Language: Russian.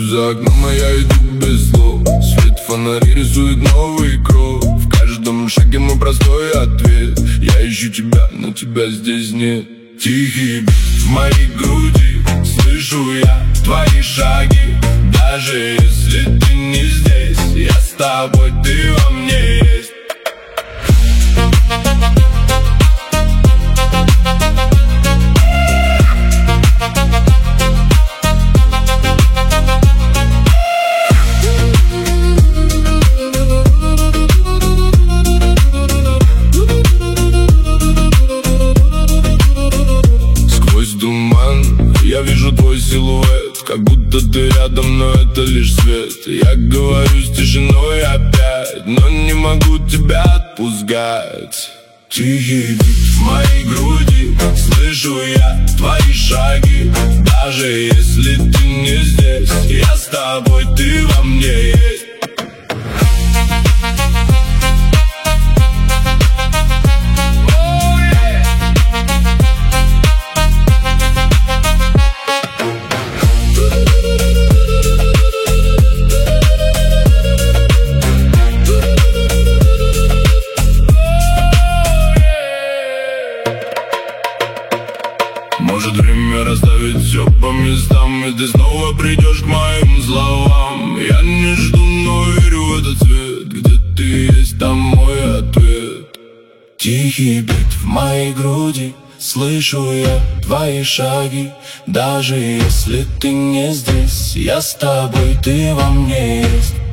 за окном, а я иду без слов. Свет фонари рисует новый кров. В каждом шаге мой простой ответ. Я ищу тебя, но тебя здесь нет. Тихий бит в моей груди, слышу я твои шаги. Даже если ты не здесь, я с тобой, ты во мне есть. Я вижу твой силуэт, как будто ты рядом, но это лишь свет. Я говорю с тишиной опять, но не могу тебя отпускать. Тихий бит в моей груди, слышу я твои шаги. Даже если ты не здесь, я с тобой, ты во мне есть. Может время расставить все по местам, и ты снова придешь к моим словам. Я не жду, но верю в этот свет. Где ты есть, там мой ответ. Тихий бит в моей груди, слышу я твои шаги. Даже если ты не здесь, я с тобой, ты во мне есть.